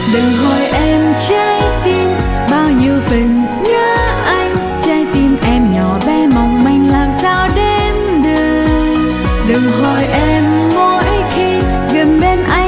Đừng hỏi em trái tim bao nhiêu phần nhớ anh, trái tim em nhỏ bé mong manh làm sao đếm được. Đừng hỏi em mỗi khi gần bên anh